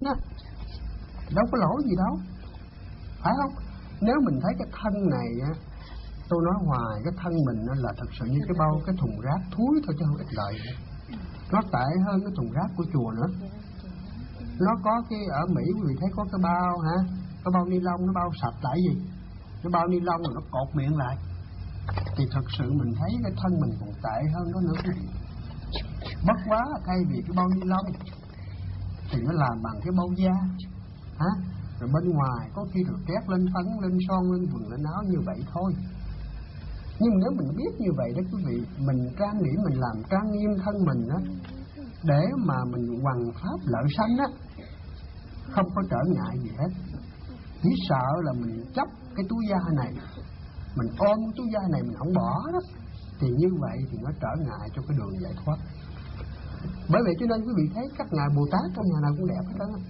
á, đâu có lỗi gì đâu, phải không? Nếu mình thấy cái thân này á, tôi nói hoài, cái thân mình là thật sự như cái thùng rác thúi thôi chứ không ích lợi. Nó tệ hơn cái thùng rác của chùa nữa. Nó có cái ở Mỹ quý vị thấy có cái bao hả, cái bao ni lông nó bao sạch lại gì, cái bao ni lông rồi nó cột miệng lại. Thì thật sự mình thấy cái thân mình còn tệ hơn đó nữa quý vị. Bất quá thay vì cái bao ni lông thì nó làm bằng cái bao da hả, rồi bên ngoài có khi được trét lên phấn, lên son, lên quần, lên áo như vậy thôi. Nhưng nếu mình biết như vậy đó quý vị, mình trang điểm, mình làm trang nghiêm thân mình đó, để mà mình hoằng pháp lợi sanh á, không có trở ngại gì hết. Chỉ sợ là mình chấp cái túi da này, mình ôm cái túi da này mình không bỏ đó, thì như vậy thì nó trở ngại cho cái đường giải thoát. Bởi vậy cho nên quý vị thấy các ngài Bồ Tát trong nhà nào cũng đẹp hết đó,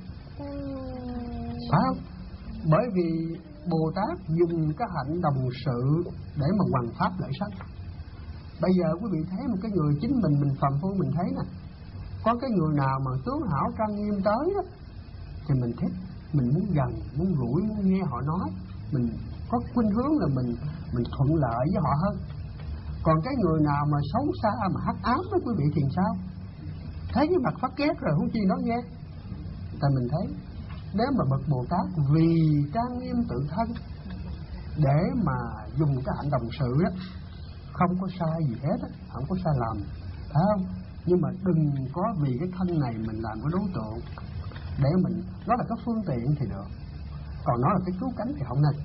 phải không? Bởi vì Bồ Tát dùng cái hạnh đồng sự để mà hoằng pháp lợi sanh. Bây giờ quý vị thấy một cái người chính mình phàm phu mình thấy nè, có cái người nào mà tướng hảo trang nghiêm tới đó, thì mình thích, mình muốn gần, muốn rủi, muốn nghe họ nói, mình có khuynh hướng là mình thuận lợi với họ hơn. Còn cái người nào mà xấu xa mà hắc ám đó quý vị thì sao? Thấy cái mặt phát ghét rồi huống chi nói nghe. Tại mình thấy nếu mà bậc Bồ Tát vì trang nghiêm tự thân để mà dùng cái hạnh đồng sự đó, không có sai gì hết á, không có sai lầm, phải không? Nhưng mà đừng có vì cái thân này mình làm cái đối tượng để mình, nó là cái phương tiện thì được, còn nó là cái cứu cánh thì không nên.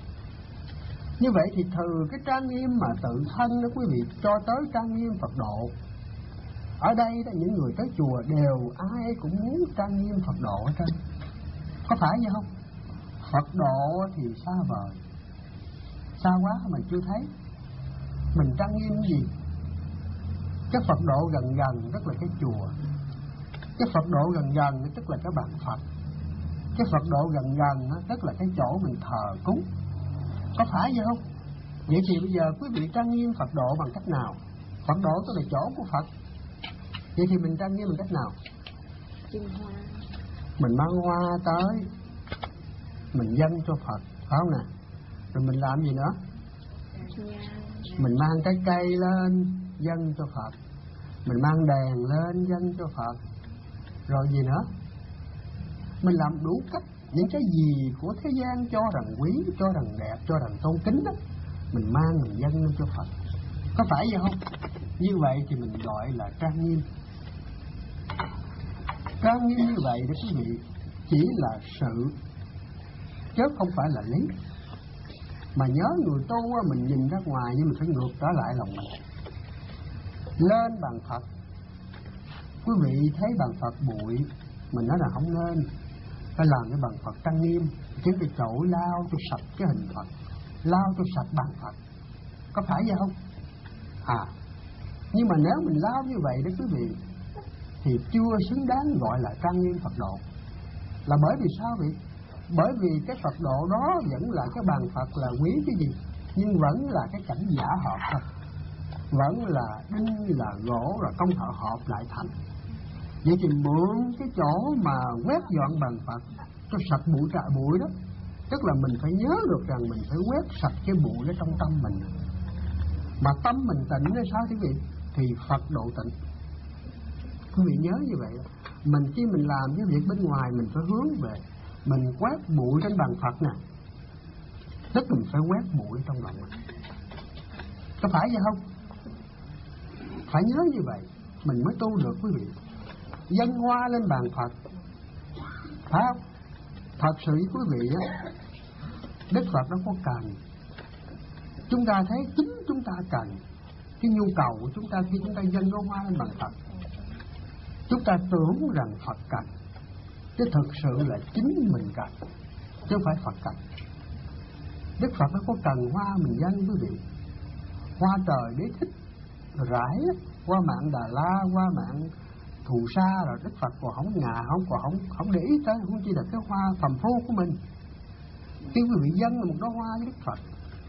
Như vậy thì từ cái trang nghiêm mà tự thân đó quý vị cho tới trang nghiêm Phật độ. Ở đây đó, những người tới chùa đều ai cũng muốn trang nghiêm Phật độ hết trơn, có phải vậy không? Phật độ thì xa vời, xa quá mình chưa thấy. Mình trang nghiêm cái gì? Cái Phật độ gần gần tức là cái chùa, cái Phật độ gần gần tức là cái bàn Phật, cái Phật độ gần gần tức là cái chỗ mình thờ cúng, có phải vậy không? Vậy thì bây giờ quý vị trang nghiêm Phật độ bằng cách nào? Phật độ tức là chỗ của Phật. Vậy thì mình trang nghiêm bằng cách nào? Mình mang hoa tới, mình dâng cho Phật, phải không nè? Rồi mình làm gì nữa? Mình mang cái cây lên dâng cho Phật, mình mang đèn lên dâng cho Phật, rồi gì nữa? Mình làm đủ cách, những cái gì của thế gian cho rằng quý, cho rằng đẹp, cho rằng tôn kính đó, mình mang mình dâng lên cho Phật, có phải vậy không? Như vậy thì mình gọi là trang nghiêm. Trang nghiêm như vậy đó quý vị, chỉ là sự chứ không phải là lý. Mà nhớ người tu mình nhìn ra ngoài nhưng mình phải ngược trở lại lòng mình. Lên bàn Phật, quý vị thấy bàn Phật bụi, mình nói là không nên, phải làm cái bàn Phật trang nghiêm, chứ cái chổi lau cho sạch cái hình Phật, lau cho sạch bàn Phật, có phải vậy không? Nhưng mà nếu mình lau như vậy đó quý vị, thì chưa xứng đáng gọi là trang nghiêm Phật độ. Là bởi vì sao vậy? Bởi vì cái Phật độ đó vẫn là cái bàn Phật là quý cái gì, nhưng vẫn là cái cảnh giả hợp thôi, vẫn là đinh là gỗ là công thợ hợp lại thành. Vậy thì mượn cái chỗ mà quét dọn bàn Phật cho sạch bụi trại bụi đó, tức là mình phải nhớ được rằng mình phải quét sạch cái bụi ở trong tâm mình. Mà tâm mình tịnh hay sao quý vị, thì Phật độ tịnh. Quý vị nhớ như vậy. Mình khi mình làm cái việc bên ngoài mình phải hướng về, mình quét bụi trên bàn Phật nè, tức mình phải quét bụi trong lòng mình, có phải vậy không? Phải nhớ như vậy mình mới tu được quý vị. Dâng hoa lên bàn Phật, phải không? Thật sự quý vị á, Đức Phật nó có cần, chúng ta thấy chính chúng ta cần. Cái nhu cầu của chúng ta khi chúng ta dâng cái hoa lên bàn Phật, chúng ta tưởng rằng Phật cần, chứ thực sự là chính mình cần, chứ không phải Phật cần. Đức Phật nó có cần hoa mình dâng quý vị. Hoa trời đế thích rải, hoa mạng Đà La, hoa mạng Thù Sa, rồi Đức Phật còn không ngà, không để ý tới, không chỉ là cái hoa phàm phu của mình. Khi quý vị dâng là một đóa hoa với Đức Phật,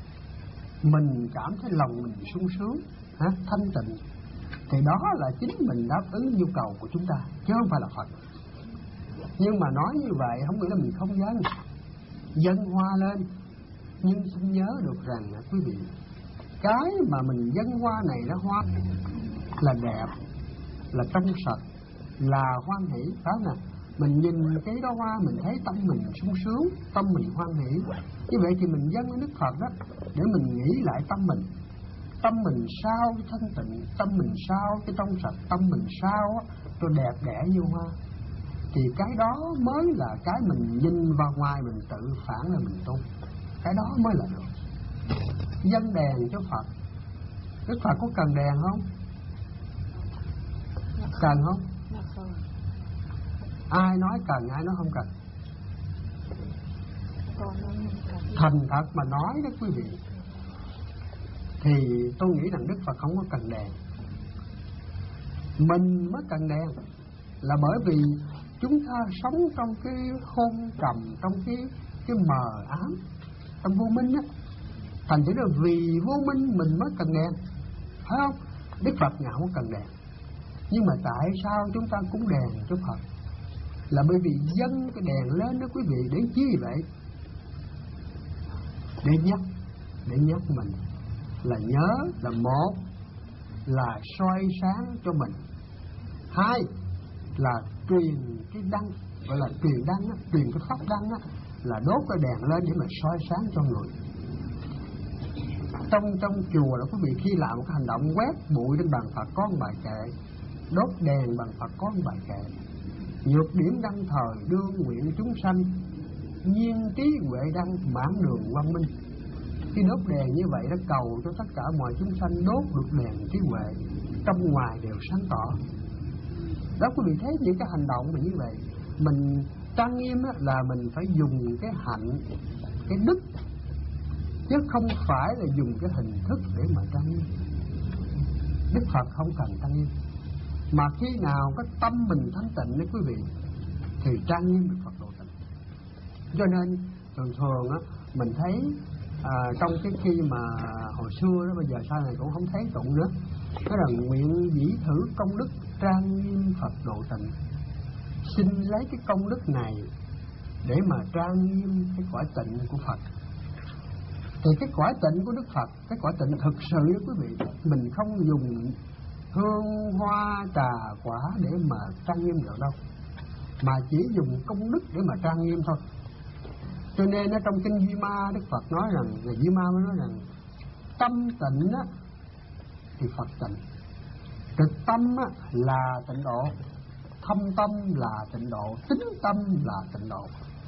mình cảm thấy lòng mình sung sướng, thanh tịnh, thì đó là chính mình đáp ứng nhu cầu của chúng ta, chứ không phải là Phật. Nhưng mà nói như vậy không nghĩa là mình không dâng. Dâng hoa lên, nhưng xin nhớ được rằng quý vị, cái mà mình dâng hoa này nó hoa là đẹp, là trong sạch, là hoan hỷ, đó nè. Mình nhìn cái đó hoa mình thấy tâm mình sung sướng, tâm mình hoan hỷ. Như vậy thì mình dâng với Đức Phật đó, để mình nghĩ lại tâm mình. Tâm mình sao cái thanh tịnh, tâm mình sao cái trong sạch, tâm mình sao cho đẹp đẽ như hoa. Thì cái đó mới là cái mình nhìn vào ngoài mình tự phản là mình tu. Cái đó mới là được. Dâng đèn cho Phật, Đức Phật có cần đèn không? Cần không? Ai nói cần, ai nói không cần? Thành thật mà nói đó quý vị, thì tôi nghĩ rằng Đức Phật không có cần đèn. Mình mới cần đèn, là bởi vì chúng ta sống trong cái hôn trầm, trong cái mờ ám, trong vô minh á. Thành thử là vì vô minh mình mới cần đèn, phải không? Đức Phật ngài không cần đèn. Nhưng mà tại sao chúng ta cúng đèn cho Phật? Là bởi vì dâng cái đèn lên đó quý vị, để chi vậy? Để nhắc mình là nhớ, là một là soi sáng cho mình, hai là truyền cái đăng, gọi là truyền đăng á, truyền cái pháp đăng á, là đốt cái đèn lên để mà soi sáng cho người. Trong chùa là quý vị khi làm một cái hành động quét bụi trên bàn Phật có một bài kệ, đốt đèn bàn Phật có một bài kệ: nhược điểm đăng thời đương nguyện chúng sanh, nhiên trí huệ đăng mãn đường quang minh. Khi đốt đèn như vậy đã cầu cho tất cả mọi chúng sanh đốt được đèn trí huệ, trong ngoài đều sáng tỏ. Đó quý vị thấy những cái hành động mà như vậy, mình trang nghiêm là mình phải dùng cái hạnh, cái đức, chứ không phải là dùng cái hình thức để mà trang nghiêm. Đức Phật không cần trang nghiêm, mà khi nào cái tâm mình thanh tịnh đấy quý vị, thì trang nghiêm được Phật độ tịnh. Cho nên thường á, mình thấy trong cái khi mà hồi xưa đó, bây giờ sau này cũng không thấy tụng nữa, đó là nguyện dĩ thử công đức trang nghiêm Phật độ tịnh. Xin lấy cái công đức này để mà trang nghiêm cái quả tịnh của Phật. Thì cái quả tịnh của Đức Phật, cái quả tịnh thực sự đó quý vị, mình không dùng hương hoa trà quả để mà trang nghiêm được đâu, mà chỉ dùng công đức để mà trang nghiêm thôi. Cho nên ở trong kinh Duy Ma, Đức Phật nói rằng, Duy Ma mới nói rằng tâm tịnh á thì Phật tịnh. Trực tâm á là tịnh độ, thâm tâm là tịnh độ, tính tâm là tịnh độ.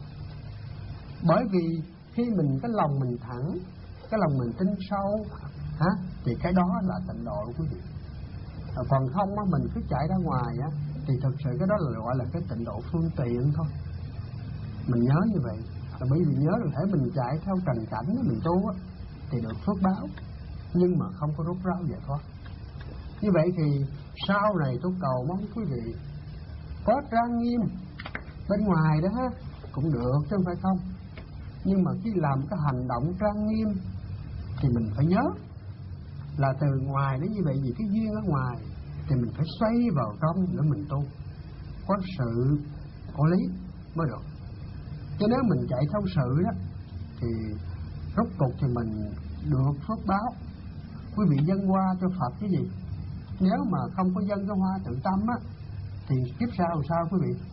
Bởi vì khi mình cái lòng mình thẳng, cái lòng mình tinh sâu thì cái đó là tịnh độ quý vị. Còn không á, mình cứ chạy ra ngoài á, thì thực sự cái đó là gọi là cái tịnh độ phương tiện thôi. Mình nhớ như vậy là bởi vì nhớ là thể mình chạy theo trần cảnh mình tu á, thì được phước báo, nhưng mà không có rốt ráo giải thoát. Như vậy thì sau này tôi cầu mong quý vị có trang nghiêm bên ngoài đó cũng được chứ không phải không. Nhưng mà khi làm cái hành động trang nghiêm thì mình phải nhớ là từ ngoài đến như vậy, vì cái duyên ở ngoài thì mình phải xoay vào trong để mình tu, có sự có lý mới được. Chứ nếu mình chạy theo sự đó thì rốt cuộc thì mình được phước báo. Quý vị dâng hoa cho Phật cái gì, nếu mà không có dâng cái hoa tự tâm á, thì kiếp sau làm sao quý vị?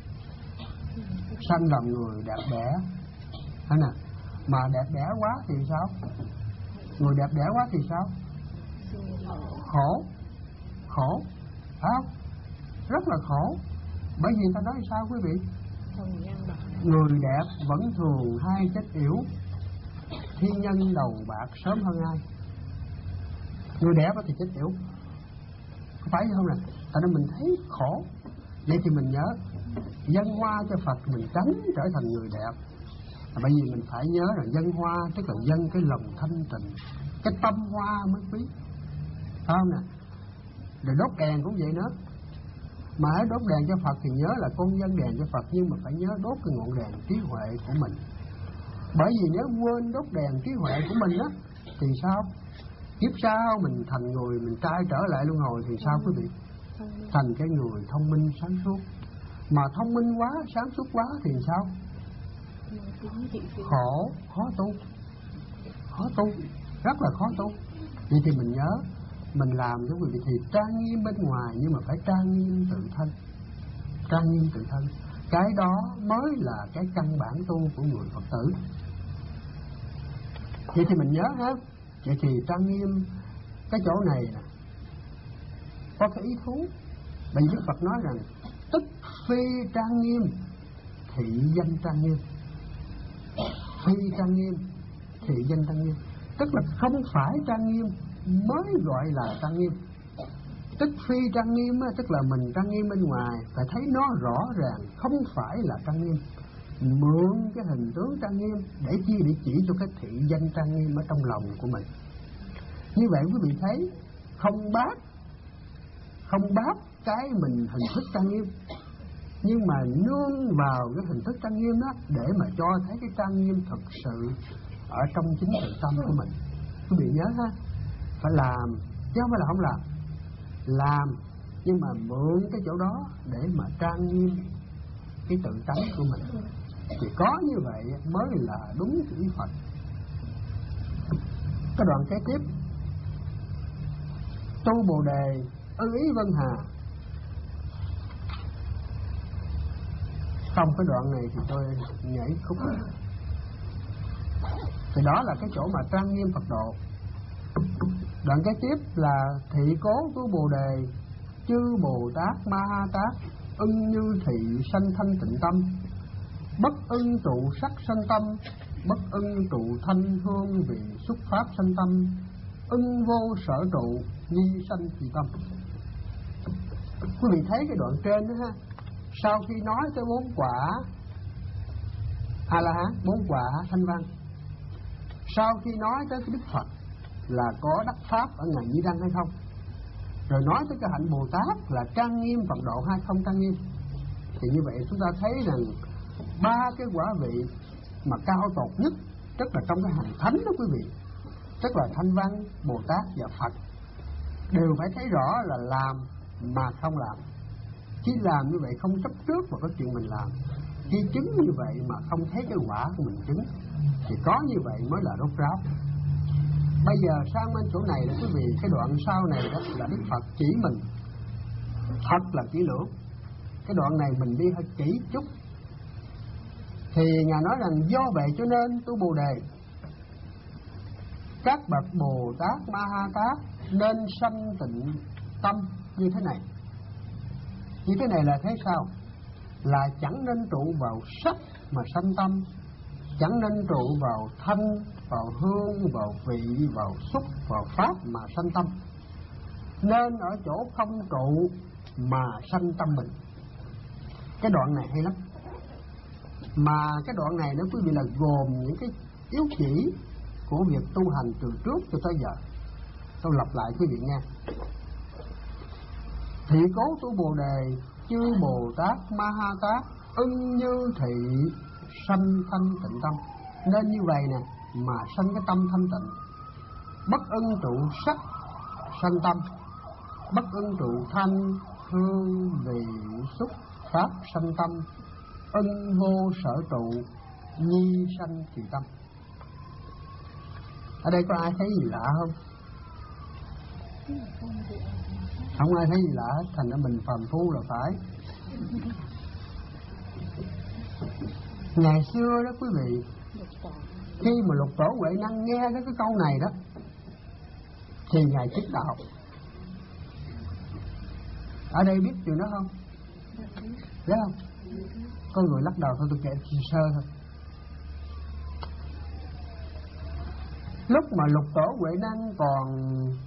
Sanh làm người đẹp đẽ, hay nè, mà đẹp đẽ quá thì sao? Người đẹp đẽ quá thì sao? Khổ, phải không? Rất là khổ. Bởi vì người ta nói sao quý vị? Người đẹp vẫn thường hay chết yểu, thiên nhân đầu bạc sớm hơn ai. Người đẹp thì chết yểu, có phải không nè? Tại nên mình thấy khổ. Vậy thì mình nhớ dâng hoa cho Phật, mình tránh trở thành người đẹp. Bởi vì mình phải nhớ rằng dâng hoa tức là dâng cái lòng thanh tịnh, cái tâm hoa mới quý, phải không nè? Rồi đốt đèn cũng vậy nữa. Mà hãy đốt đèn cho Phật thì nhớ là con dâng đèn cho Phật, nhưng mà phải nhớ đốt cái ngọn đèn trí huệ của mình. Bởi vì nếu quên đốt đèn trí huệ của mình á thì sao? Kiếp sau mình thành người, mình trai trở lại luân hồi thì sao quý vị? Thành cái người thông minh sáng suốt. Mà thông minh quá, sáng suốt quá thì sao? Khổ, khó tu, rất là khó tu. Vậy thì mình nhớ, mình làm cho quý vị thì trang nghiêm bên ngoài, nhưng mà phải trang nghiêm tự thân. Trang nghiêm tự thân, cái đó mới là cái căn bản tu của người Phật tử. Vậy thì mình nhớ ha. Vậy thì trang nghiêm cái chỗ này nè, có cái ý thú. Bởi Đức Phật nói rằng tức phi trang nghiêm thị danh trang nghiêm. Phi trang nghiêm thị danh trang nghiêm, tức là không phải trang nghiêm mới gọi là trang nghiêm. Tức phi trang nghiêm tức là mình trang nghiêm bên ngoài phải thấy nó rõ ràng, không phải là trang nghiêm. Mượn cái hình tướng trang nghiêm để chi? Để chỉ cho cái thị danh trang nghiêm ở trong lòng của mình. Như vậy quý vị thấy không bác cái mình hình thức trang nghiêm, nhưng mà nương vào cái hình thức trang nghiêm đó để mà cho thấy cái trang nghiêm thật sự ở trong chính tự tâm của mình. Quý vị nhớ ha, phải làm chứ không phải là không làm. Làm nhưng mà mượn cái chỗ đó để mà trang nghiêm cái tự tánh của mình. Thì có như vậy mới là đúng ý Phật. Cái đoạn kế tiếp, tu Bồ Đề ư ý Vân Hà. Trong cái đoạn này thì tôi nhảy khúc này. Thì đó là cái chỗ mà trang nghiêm Phật độ. Đoạn kế tiếp là thị cố tu Bồ Đề chư Bồ Tát Ma Ha Tát ưng như thị sanh thanh tịnh tâm, bất ưng trụ sắc sanh tâm, bất ưng trụ thanh hương vị xúc pháp sanh tâm, ưng vô sở trụ nhi sanh trì tâm. Quý vị thấy cái đoạn trên đó ha, sau khi nói tới 4 quả A La Hán, 4 quả thanh văn, sau khi nói tới cái Đức Phật là có đắc pháp ở ngài Di Đăng hay không, rồi nói tới cái hạnh Bồ Tát là trang nghiêm Phật độ hay không trang nghiêm, thì như vậy chúng ta thấy rằng 3 cái quả vị mà cao tột nhất, tức là trong cái hành thánh đó quý vị, tức là Thanh Văn, Bồ Tát và Phật, đều phải thấy rõ là làm mà không làm. Chỉ làm như vậy không chấp trước vào cái chuyện mình làm, khi chứng như vậy mà không thấy cái quả của mình chứng, thì có như vậy mới là rốt ráo. Bây giờ sang bên chỗ này đó quý vị, cái đoạn sau này đó là Đức Phật chỉ mình thật là kỹ lưỡng. Cái đoạn này mình đi hơi kỹ chút. Thì Ngài nói rằng do vậy cho nên tu Bồ Đề các bậc Bồ Tát Ma Ha Tát nên sanh tịnh tâm như thế này. Như thế này là thế sao? Là chẳng nên trụ vào sắc mà sanh tâm, chẳng nên trụ vào thanh, vào hương, vào vị, vào xúc, vào pháp mà sanh tâm. Nên ở chỗ không trụ mà sanh tâm mình. Cái đoạn này hay lắm. Mà cái đoạn này nó quý vị là gồm những cái yếu chỉ của việc tu hành từ trước cho tới giờ. Tôi lặp lại quý vị nghe. Thị cố tu Bồ Đề chư Bồ Tát Ma Ha Tát ưng như thị sanh thanh tịnh tâm. Nên như vậy nè mà sanh cái tâm thanh tịnh. Bất ưng trụ sắc sanh tâm, bất ưng trụ thanh hương vị xúc pháp sanh tâm, ưng vô sở trụ nhi sanh trì tâm. Ở đây có ai thấy gì lạ không? Không ai thấy gì lạ, thành ra mình phàm phu là phải. Ngày xưa đó quý vị, khi mà Lục Tổ Huệ Năng nghe cái câu này đó thì Ngài chứng đạo. Ở đây biết chuyện đó không? Biết không? Có người lắc đầu thôi, tôi kể sơ thôi. Lúc mà Lục Tổ Huệ Năng còn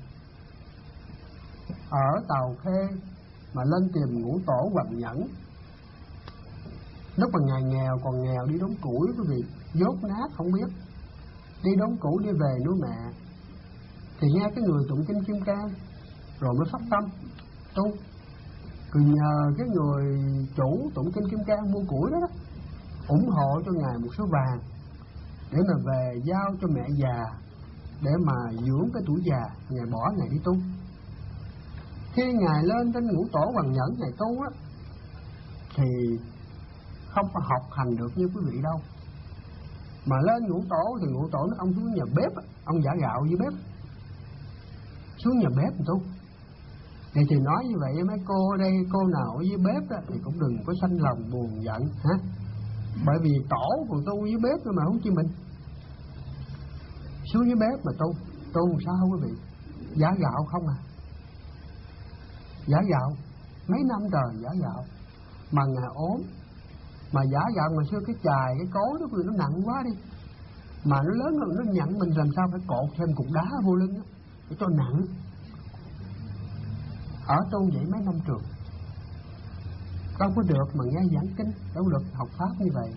ở Tàu Khê mà lên tìm Ngũ Tổ Hoằng Nhẫn, lúc mà Ngài nghèo, còn nghèo đi đốn củi quý vị, dốt nát không biết, đi đốn củi đi về núi mẹ, thì nghe cái người tụng kinh Kim Cang rồi mới phát tâm tu. Cứ nhờ cái người chủ tụng kinh Kim Cang mua củi đó, ủng hộ cho Ngài một số vàng để mà về giao cho mẹ già, để mà dưỡng cái tuổi già. Ngài bỏ Ngài đi tu. Khi Ngài lên trên Ngũ Tổ Hoằng Nhẫn Ngài tu á, thì không có học hành được như quý vị đâu. Mà lên ngũ tổ thì ngũ tổ nói ông xuống nhà bếp, ông giả gạo dưới bếp, xuống nhà bếp tu. Thì nói như vậy mấy cô ở đây, cô nào ở dưới bếp đó, thì cũng đừng có sanh lòng buồn giận hả. Bởi vì tổ còn tu dưới bếp mà không chi mình. Xuống dưới bếp mà tu làm sao quý vị? Giả gạo không à. Giả gạo mấy năm trời giả gạo. Mà ngày ốm, mà giả gạo ngày xưa cái chài cái cối đó nó nặng quá đi, mà nó lớn hơn nó nhận mình, làm sao phải cột thêm cục đá vô lưng đó, để cho nặng. Ở tu vậy mấy năm trường đâu có được mà nghe giảng kinh, đâu được học pháp như vậy.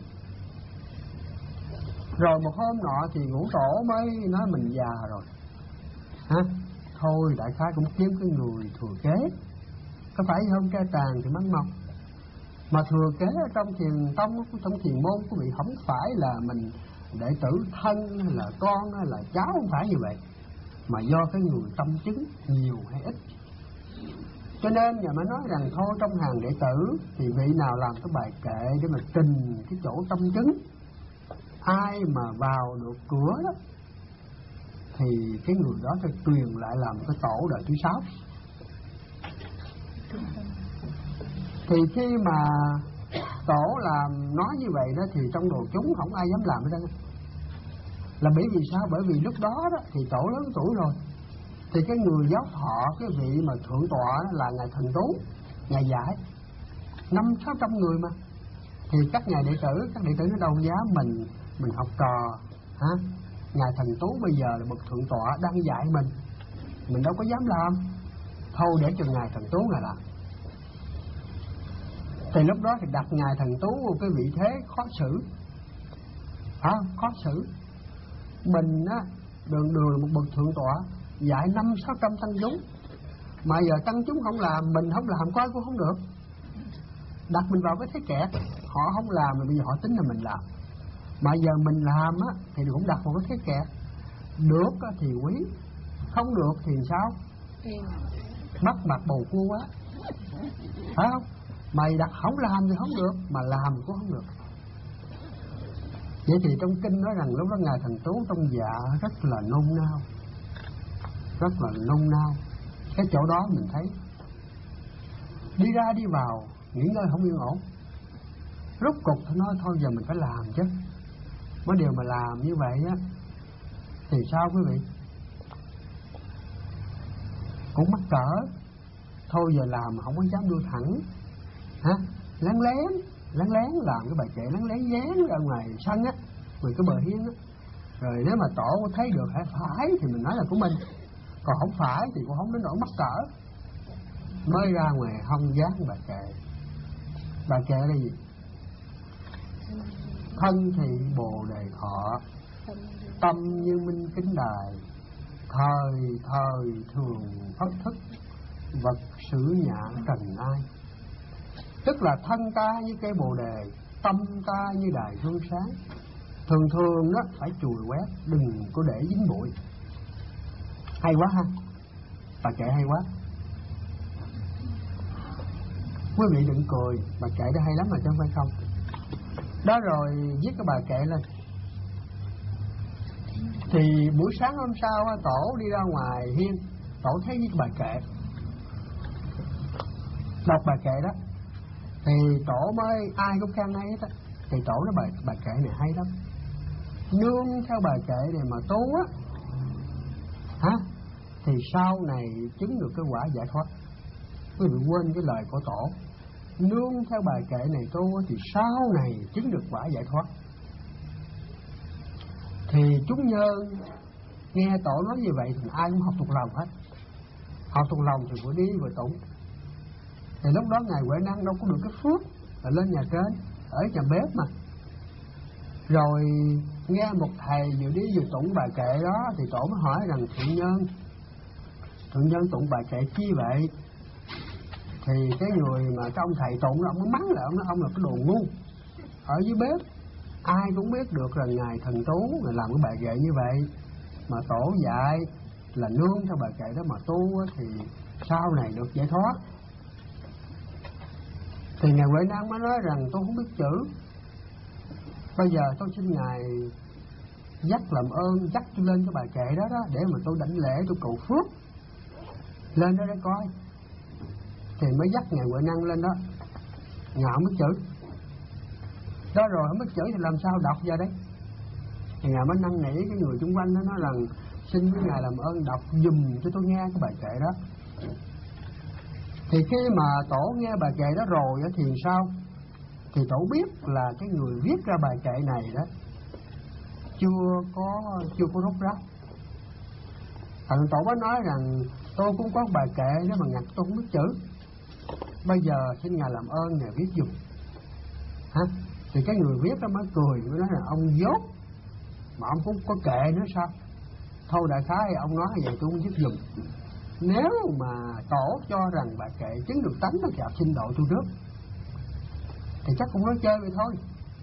Rồi một hôm nọ thì ngũ tổ mới nói mình già rồi hả, thôi đại khái cũng kiếm cái người thừa kế, có phải không? Ca tràng thì mắng mọc. Mà thừa kế ở trong thiền tông, trong thiền môn quý vị, không phải là mình đệ tử thân hay là con hay là cháu, không phải như vậy, mà do cái người tâm chứng nhiều hay ít. Cho nên nhà mới nói rằng thôi trong hàng đệ tử thì vị nào làm cái bài kệ để mà trình cái chỗ tâm chứng, ai mà vào được cửa đó thì cái người đó sẽ truyền lại làm cái tổ đời thứ 6. Thì khi mà tổ làm nói như vậy đó thì trong đồ chúng không ai dám làm ở đây. Là bởi vì sao? Bởi vì lúc đó đó thì tổ lớn tuổi rồi, thì cái người giáo thọ, cái vị mà thượng tọa là ngài Thần Tú, ngài dạy 500-600 người mà, thì các ngài đệ tử, các đệ tử nó đâu dám mình học trò hả? Ngài Thần Tú bây giờ là bậc thượng tọa đang dạy mình đâu có dám làm, thôi để cho ngài Thần Tú ngài làm. Thì lúc đó thì đặt ngài Thần Tú một cái vị thế khó xử hả? Khó xử. Mình á đường là một bậc thượng tọa dạy 500-600 tăng chúng, mà giờ tăng chúng không làm, mình không làm coi cũng không được. Đặt mình vào cái thế kẹt, họ không làm mà bây giờ họ tính là mình làm, mà giờ mình làm á thì cũng đặt vào cái thế kẹt. Được thì quý, không được thì sao? Mất mặt bầu cua quá, phải không? Mày đặt không làm thì không được, mà làm cũng không được. Vậy thì trong kinh nói rằng lúc đó ngài Thần Tú trong dạ rất là nôn nao, rất là nôn nao. Cái chỗ đó mình thấy đi ra đi vào nghỉ ngơi không yên ổn. Rốt cục tôi nói thôi giờ mình phải làm chứ. Mới điều mà làm như vậy á thì sao quý vị? Cũng mắc cỡ. Thôi giờ làm mà không có dám đưa thẳng hả? Lén lén làm cái bài kệ, lén lén dán ra ngoài sân á, ngoài cái bờ hiên á. Rồi nếu mà tổ thấy được hay phải thì mình nói là của mình, còn không phải thì cũng không đến nỗi mắc cỡ. Mới ra ngoài hông dán bài kệ. Bài kệ là gì? Thân thị bồ đề thọ, tâm như minh kính đài, thời thời thường phất thức, vật sử nhã trần ai. Tức là thân ta như cây bồ đề, tâm ta như đài gương sáng, thường thường đó phải chùi quét, đừng có để dính bụi. Hay quá ha, bài kệ hay quá. Quý vị đừng cười, bài kệ đó hay lắm mà chứ không phải không. Đó rồi viết cái bài kệ lên. Thì buổi sáng hôm sau tổ đi ra ngoài hiên, tổ thấy viết bài kệ, đọc bài kệ đó thì tổ mới ai cũng khen hay hết á. Thì tổ nói bài kệ này hay lắm, nương theo bài kệ này mà tu á hả, thì sau này chứng được cái quả giải thoát. Quý vị quên cái lời của tổ, nương theo bài kệ này tu thì sau này chứng được quả giải thoát. Thì chúng nhân nghe tổ nói như vậy thì ai cũng học thuộc lòng hết. Học thuộc lòng thì phải đi vừa tụng. Thì lúc đó ngài Huệ Năng đâu có được cái phước là lên nhà trên, ở nhà bếp mà. Rồi nghe một thầy vừa đi vừa tụng bài kệ đó thì tổ mới hỏi rằng thượng nhân tụng bài kệ chi vậy? Thì cái người mà cái ông thầy tụng đó, ông mới mắng lại, ông nói ông là cái đồ ngu. Ở dưới bếp ai cũng biết được là ngài Thần Tú người làm cái bài kệ như vậy, mà tổ dạy là nương theo bài kệ đó mà tu thì sau này được giải thoát. Thì Ngài Huệ Năng mới nói rằng tôi không biết chữ, bây giờ tôi xin Ngài dắt làm ơn, dắt tôi lên cái bài kệ đó để mà tôi đảnh lễ, tôi cầu phước lên đó để coi. Thì mới dắt Ngài Huệ Năng lên đó. Ngài không biết chữ đó, rồi không biết chữ thì làm sao đọc ra đấy. Thì Ngài mới năn nỉ cái người xung quanh đó, nói rằng xin với Ngài làm ơn đọc dùm cho tôi nghe cái bài kệ đó. Thì khi mà tổ nghe bài kệ đó rồi thì sao? Thì tổ biết là cái người viết ra bài kệ này đó chưa có rốt ráo. Thằng tổ mới nói rằng tôi cũng có bài kệ đó mà Ngài tôi không biết chữ, bây giờ xin Ngài làm ơn Ngài viết dùm. Thì cái người viết đó mới cười, mới nói là ông dốt mà ông cũng có kệ nữa sao? Thôi đại khái ông nói vậy tôi không viết dùm. Nếu mà tổ cho rằng bài kệ chứng được tánh nó kẹp xin độ tôi trước thì chắc cũng nói chơi vậy thôi.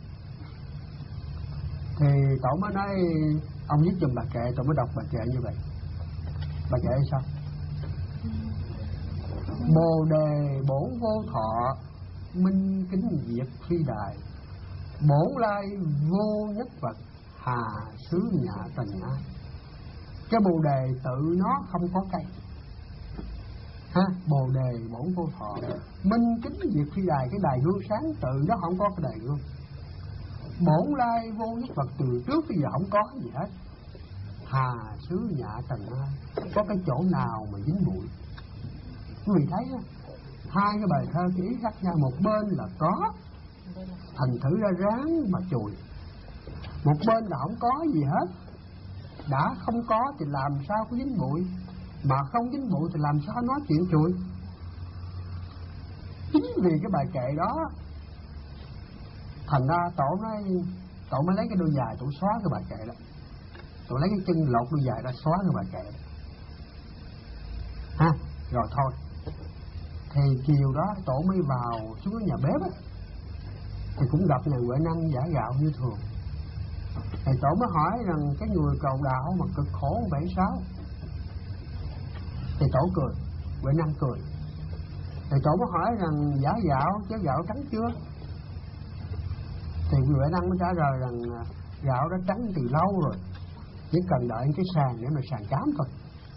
Thì tổ mới nói ông viết dùm bài kệ, tôi mới đọc bài kệ như vậy. Bài kệ sao? Bồ đề bổn vô thọ, minh kính diệt phi đài, bổn lai vô nhất vật, hà xứ nhạ tình ai. Cái bồ đề tự nó không có cây. Bồ đề bổn vô thọ, minh kính diệt phi đài, cái đài gương sáng tự nó không có cái đài gương. Bổn lai vô nhất vật, từ trước bây giờ không có gì hết. Hà xứ nhạ tình ai, có cái chỗ nào mà dính bụi. Quý vị thấy đó, hai cái bài thơ cái ý khác nhau, một bên là có, thành thử ra ráng mà chùi, một bên là không có gì hết. Đã không có thì làm sao có dính bụi, mà không dính bụi thì làm sao nói chuyện chùi. Chính vì cái bài kệ đó thành ra tổ mới lấy cái đôi giày tổ xóa cái bài kệ đó. Tổ lấy cái chân lột đôi giày ra xóa cái bài kệ đó. Rồi thôi. Thì chiều đó tổ mới vào xuống cái nhà bếp á, thì cũng gặp Ngài Huệ Năng giả gạo như thường. Thì tổ mới hỏi rằng cái người cầu đạo mà cực khổ vậy sao? Thì tổ cười, Huệ Năng cười. Thì tổ mới hỏi rằng giả gạo chứ gạo trắng chưa? Thì Huệ Năng mới trả lời rằng gạo đã trắng từ lâu rồi, chỉ cần đợi cái sàn để mà sàn cám thôi.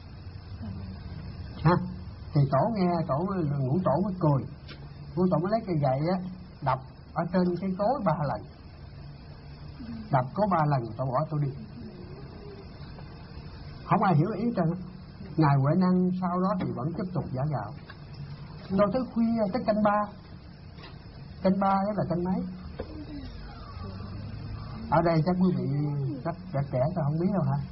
Thì tổ nghe, ngũ tổ mới cười. Ngũ tổ mới lấy cây gậy á đập ở trên cái cối 3 lần. Đập có 3 lần tổ bỏ tôi đi. Không ai hiểu ý cho. Ngài Huệ Năng sau đó thì vẫn tiếp tục giả gạo. Rồi tới khuya, tới canh 3. Canh 3 đó là canh mấy? Ở đây chắc quý vị chắc trẻ tôi không biết đâu hả?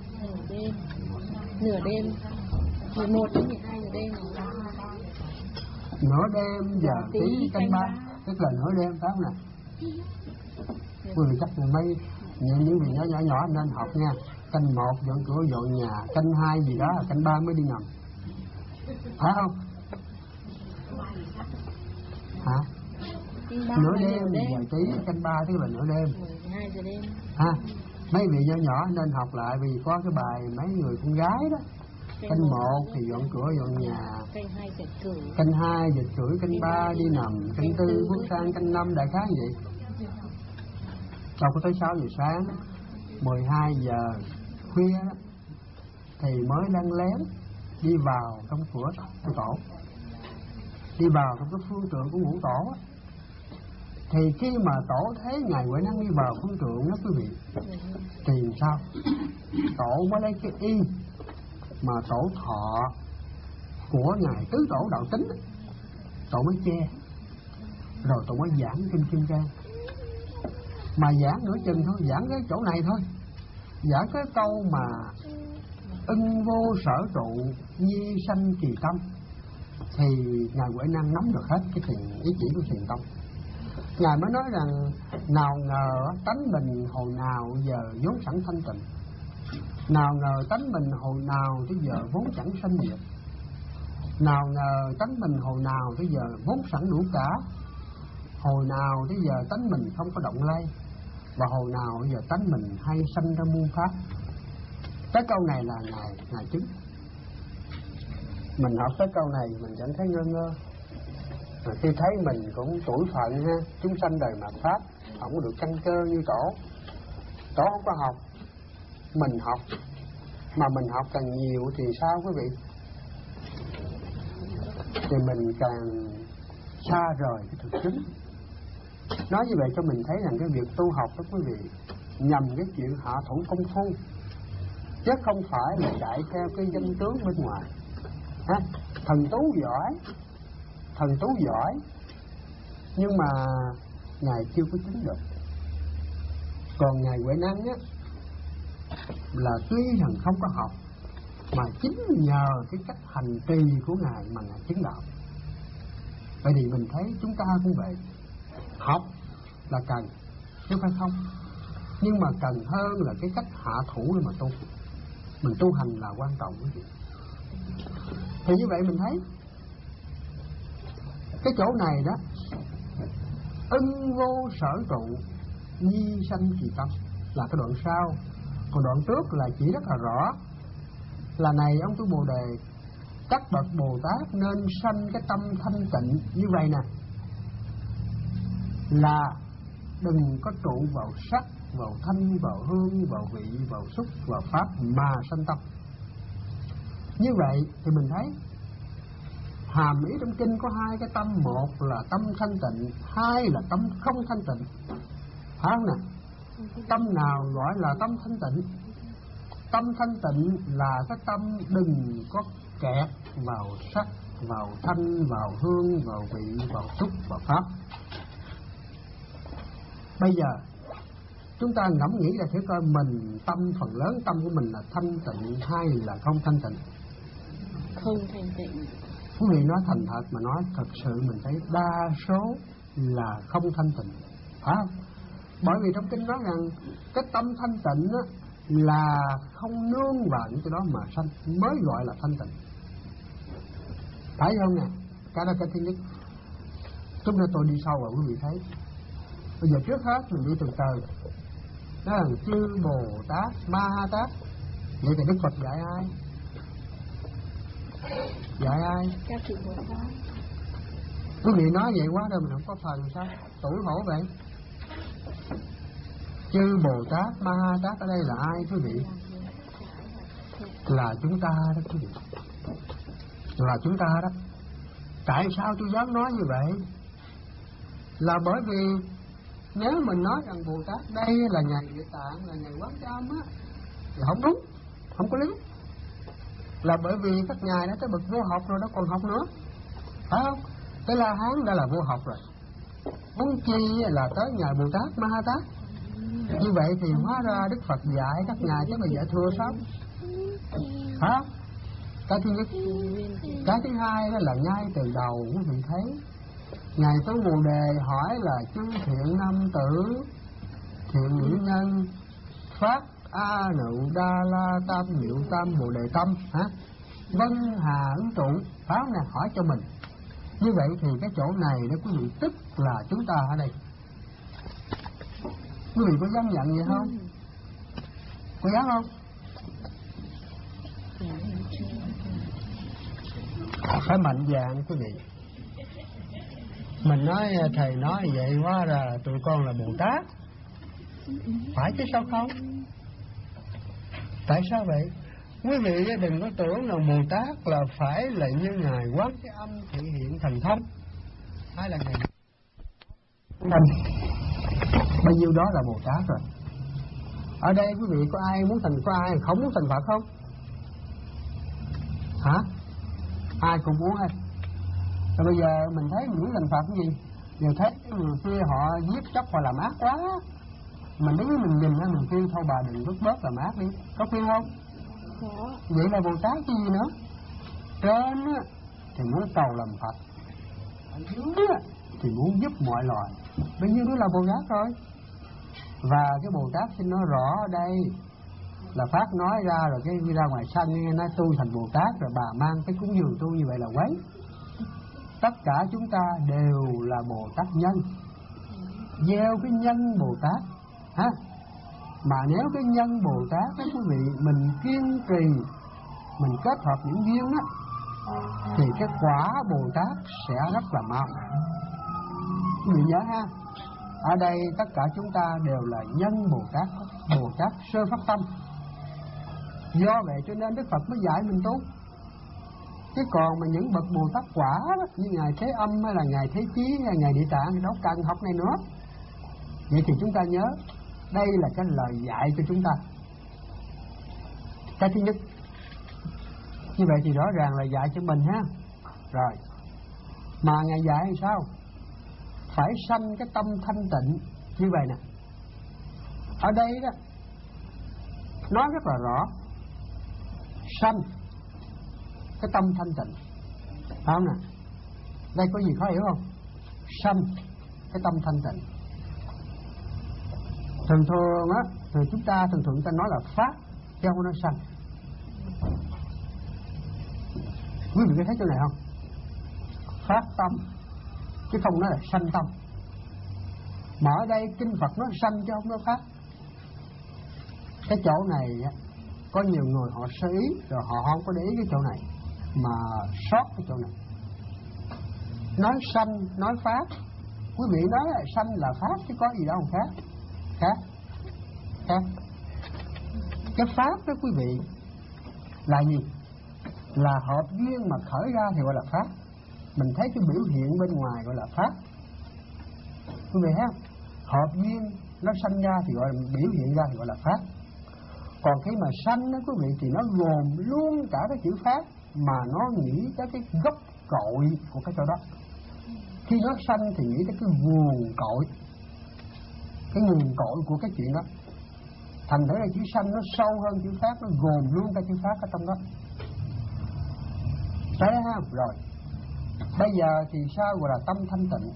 Nửa đêm 11 đến 12 giờ đêm. Nửa đêm giờ tí canh 3, tức là nửa đêm phải không nè? Quý vị chắc là mấy những vị nhỏ nên học nha. Canh 1 dọn cửa dọn nhà, canh 2 gì đó, canh 3 mới đi nằm. Phải không? Hả? Nửa đêm giờ tí canh 3 tức là nửa đêm. 12 giờ đêm. Mấy vị nhỏ nên học lại, vì có cái bài mấy người con gái đó. Canh 1 thì dọn cửa dọn nhà, canh 2 dệt cửi, canh 2 dệt cửi, canh 3 đi nằm, canh 4 bước sang, canh 5 đại khái vậy. Đâu có tới 6 giờ sáng, 12 giờ khuya đó, thì mới đang lén đi vào trong cửa của tổ, đi vào trong cái phương tượng của ngũ tổ á. Thì khi mà tổ thấy Ngài Huệ Năng đi vào phương tượng đó quý vị, thì sao? Tổ mới lấy cái y mà tổ thọ của Ngài Tứ Tổ Đạo Tính, tổ mới che, rồi tổ mới giảng kinh Kim Cang. Mà giảng nửa chừng thôi, giảng cái chỗ này thôi, giảng cái câu mà ưng vô sở trụ nhi sanh kỳ tâm, thì Ngài Huệ Năng nắm được hết cái ý chỉ của thiền tông. Ngài mới nói rằng nào ngờ tánh mình hồi nào giờ vốn sẵn thanh tịnh, nào ngờ tánh mình hồi nào tới giờ vốn chẳng sanh diệt, nào ngờ tánh mình hồi nào tới giờ vốn sẵn đủ cả, hồi nào tới giờ tánh mình không có động lay, và hồi nào bây giờ tánh mình hay sanh ra muôn pháp. Cái câu này là Ngài chứng. Mình học tới câu này mình chẳng thấy ngơ ngơ. Khi thấy mình cũng tuổi phận ha, chúng sanh đời mạt Pháp, không có được căn cơ như tổ. Tổ không có học, mình học. Mà mình học càng nhiều thì sao quý vị? Thì mình càng xa rời cái thực chứng. Nói như vậy cho mình thấy rằng cái việc tu học đó quý vị, nhằm cái chuyện hạ thủ công phu, chứ không phải là chạy theo cái danh tướng bên ngoài. Thần tú giỏi, nhưng mà Ngài chưa có chứng được. Còn Ngài Huệ Năng á, là tuy rằng không có học, mà chính nhờ cái cách hành trì của Ngài mà Ngài chứng đạo. Vậy thì mình thấy chúng ta cũng vậy. Học là cần, chứ phải không. Nhưng mà cần hơn là cái cách hạ thủ để mà tu. Mình tu hành là quan trọng quý vị. Thì như vậy mình thấy cái chỗ này đó, ưng vô sở trụ, nhi sanh kỳ tâm, là cái đoạn sau. Còn đoạn trước là chỉ rất là rõ, là này ông tu Bồ Đề, các bậc Bồ Tát nên sanh cái tâm thanh tịnh như vậy nè, là đừng có trụ vào sắc, vào thanh, vào hương, vào vị, vào xúc, vào pháp mà sanh tâm. Như vậy thì mình thấy hàm ý trong kinh có hai cái tâm. Một là tâm thanh tịnh, hai là tâm không thanh tịnh. Phải không nè? Tâm nào gọi là tâm thanh tịnh? Tâm thanh tịnh là cái tâm đừng có kẹt vào sắc, vào thanh, vào hương, vào vị, vào xúc, vào pháp. Bây giờ chúng ta ngẫm nghĩ là thử coi mình tâm, phần lớn tâm của mình là thanh tịnh hay là không thanh tịnh? Không thanh tịnh. Quý vị nói thành thật mà nói, thật sự mình thấy đa số là không thanh tịnh, phải không? Bởi vì trong kinh nói rằng cái tâm thanh tịnh á, là không nương vào những cái đó mà sanh, mới gọi là thanh tịnh. Phải không nè? Cái đó cái thứ nhất. Chúng ta tôi đi sâu vào quý vị thấy. Bây giờ trước hết mình đi từ từ. Đó là chư Bồ Tát, Ma Ha Tát. Vậy thì Đức Phật dạy ai? Dạy ai? Các vị Bồ Tát. Quý vị nói vậy quá đâu mình không có phần sao? Tủi hổ vậy. Chư Bồ Tát, Ma Ha Tát ở đây là ai quý vị? Là chúng ta đó quý vị. Là chúng ta đó. Tại sao tôi dám nói như vậy? Là bởi vì nếu mình nói rằng Bồ Tát đây là Ngài Địa Tạng, là Ngài Quán Châm á, thì không đúng, không có lý. Là bởi vì các ngài đã tới bậc vô học rồi, đâu còn học nữa, phải không? Tới La Hán đã là vô học rồi, huống chi là tới Ngài Bồ Tát Ma Ha Tát. Như vậy thì hóa ra Đức Phật dạy các ngài chứ mà dạy thừa sao? Hả? Cái thứ nhất. Cái thứ hai đó là ngay từ đầu quý vị thấy Ngài Tứ Bồ Đề hỏi là chư thiện nam tử, thiện nữ nhân, phát a nụ đa la tam diệu tam Bồ Đề tâm, hả? Vân hà ứng trụ, phải không nè? Hỏi cho mình. Như vậy thì cái chỗ này đó quý vị, tức là chúng ta ở đây. Quý vị có dám nhận vậy không? Có dám không? Phải mạnh dạn quý vị. Mình nói thầy nói vậy quá là tụi con là Bồ Tát, phải chứ sao không? Tại sao vậy? Quý vị đừng có tưởng là Bồ Tát là phải là như Ngài Quán Thế Âm thể hiện thần thông, hay là Ngài bao nhiêu đó là Bồ Tát rồi. Ở đây quý vị có ai muốn thành, có ai không muốn thành Phật không? Hả? Ai cũng muốn hết. Rồi bây giờ mình thấy mình muốn thành Phật cái gì? Giờ thấy người kia họ giết chóc họ làm ác quá, mình đứng mình nhìn ra mình khuyên thôi bà đừng bớt làm ác đi, có khuyên không? Có. Vậy là Bồ Tát chứ gì nữa. Trên thì muốn cầu làm Phật, ở dưới thì muốn giúp mọi loài, bao nhiêu đó là Bồ Tát rồi. Và cái Bồ Tát xin nói rõ ở đây là Pháp nói ra rồi cái đi ra ngoài sân nghe nói tu thành Bồ Tát rồi bà mang cái cúng dường tu như vậy là quấy. Tất cả chúng ta đều là Bồ Tát nhân, gieo cái nhân Bồ Tát, ha. Mà nếu cái nhân Bồ Tát đó quý vị, mình kiên trì, mình kết hợp những duyên đó, thì cái quả Bồ Tát sẽ rất là mau. Quý vị nhớ ha, ở đây tất cả chúng ta đều là nhân Bồ Tát, Bồ Tát sơ phát tâm. Do vậy cho nên Đức Phật mới dạy mình tu. Chứ còn mà những bậc Bồ Tát quả đó, như Ngài Thế Âm hay là Ngài Thế Chí hay Ngài Địa Tạng thì đâu cần học này nữa. Vậy thì chúng ta nhớ, đây là cái lời dạy cho chúng ta. Cái thứ nhất. Như vậy thì rõ ràng là dạy cho mình ha. Rồi. Mà Ngài dạy thì sao? Phải sanh cái tâm thanh tịnh như vậy nè. Ở đây đó nói rất là rõ, sanh cái tâm thanh tịnh, phải không nè? Đây có gì khó hiểu không? Sanh cái tâm thanh tịnh. Thường thường á, thì chúng ta thường ta nói là phát, chứ không nói sanh. Quý vị có thấy chỗ này không? Phát tâm, chứ không nói là sanh tâm. Mà ở đây kinh Phật nói sanh chứ không nói phát. Cái chỗ này á, có nhiều người họ sơ ý rồi họ không có để ý cái chỗ này mà sót cái chỗ này. Nói sanh, nói phát, quý vị nói là sanh là phát chứ có gì đâu không khác. Khác. Cái pháp đó quý vị là gì? Là hợp duyên mà khởi ra thì gọi là pháp. Mình thấy cái biểu hiện bên ngoài gọi là pháp. Quý vị thấy không? Hợp duyên nó sanh ra thì gọi là biểu hiện ra thì gọi là pháp. Còn khi mà sanh đó quý vị thì nó gồm luôn cả cái chữ pháp, mà nó nghĩ tới cái gốc cội của cái chỗ đó. Khi nó sanh thì nghĩ tới cái nguồn cội, cái nguồn cội của cái chuyện đó. Thành thử là chữ sanh nó sâu hơn chữ pháp, nó gồm luôn cả chữ pháp ở trong đó. Thấy ha? Rồi. Bây giờ thì sao gọi là tâm thanh tịnh?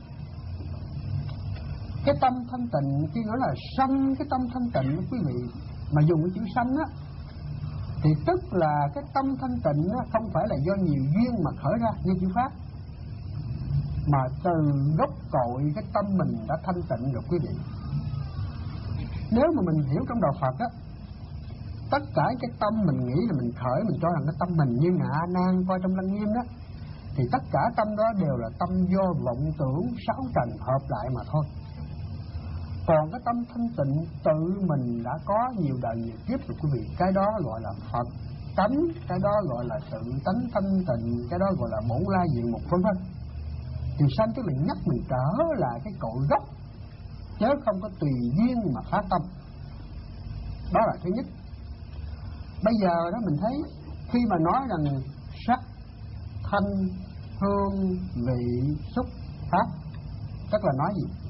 Cái tâm thanh tịnh khi nói là sanh cái tâm thanh tịnh quý vị, mà dùng cái chữ sanh á, thì tức là cái tâm thanh tịnh á, không phải là do nhiều duyên mà khởi ra như chữ pháp, mà từ gốc cội cái tâm mình đã thanh tịnh rồi quý vị. Nếu mà mình hiểu trong đạo Phật á, tất cả cái tâm mình nghĩ là mình khởi, mình cho rằng cái tâm mình như Ngạ Nan coi trong Lăng Nghiêm đó, thì tất cả tâm đó đều là tâm do vọng tưởng sáu trần hợp lại mà thôi. Còn cái tâm thanh tịnh tự mình đã có nhiều đời nhiều kiếp rồi quý vị. Cái đó gọi là Phật tánh, cái đó gọi là tự tánh thanh tịnh, cái đó gọi là bổn lai diện mục vân vân. Thì sanh tức là nhắc mình trở lại cái cội gốc, chứ không có tùy duyên mà phá tâm. Đó là thứ nhất. Bây giờ đó mình thấy khi mà nói rằng sắc, thanh, hương, vị, xúc, pháp, tức là nói gì?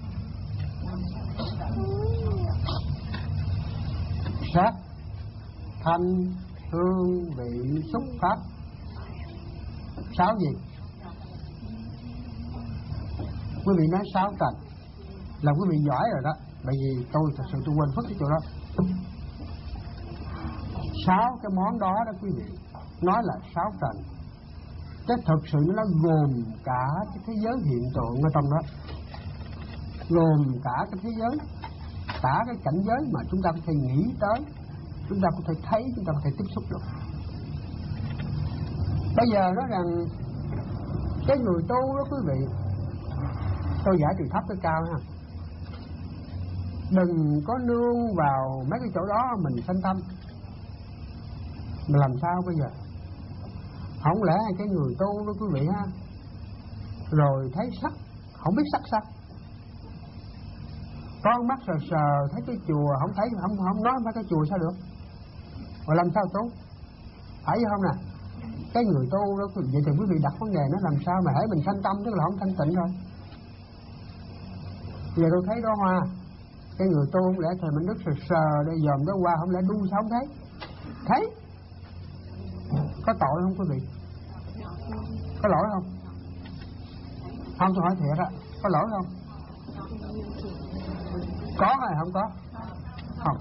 Sắc, thanh, hương, vị, xúc, pháp. Sáu gì? Quý vị nói sáu trần là quý vị giỏi rồi đó. Bởi vì tôi thật sự tôi quên phức cái chỗ đó. Sáu cái món đó đó quý vị, nói là sáu trần. Cái thực sự nó gồm cả cái thế giới hiện tượng ở trong đó, gồm cả cái thế giới, cả cái cảnh giới mà chúng ta có thể nghĩ tới, chúng ta có thể thấy, chúng ta có thể tiếp xúc được. Bây giờ nói rằng cái người tu đó quý vị, tôi giải từ thấp tới cao ha, đừng có nương vào mấy cái chỗ đó mình sanh tâm. Mà làm sao bây giờ? Không lẽ cái người tu đó quý vị ha, rồi thấy sắc, không biết sắc sao? Con mắt sờ sờ thấy cái chùa, không thấy, không nói phải cái chùa sao được? Rồi làm sao tu? Phải không nè? Cái người tu đó, vậy thì quý vị đặt vấn đề nó làm sao mà hãy mình sanh tâm tức là không thanh tịnh rồi. Giờ tôi thấy đó hoa, cái người tu không lẽ thầy Minh Đức sờ sờ đây dòm đó qua, không lẽ đu sao không thấy? Thấy. Có tội không quý vị? Có lỗi không? Không, tôi hỏi thiệt á, có lỗi không? Có hay không có? Không.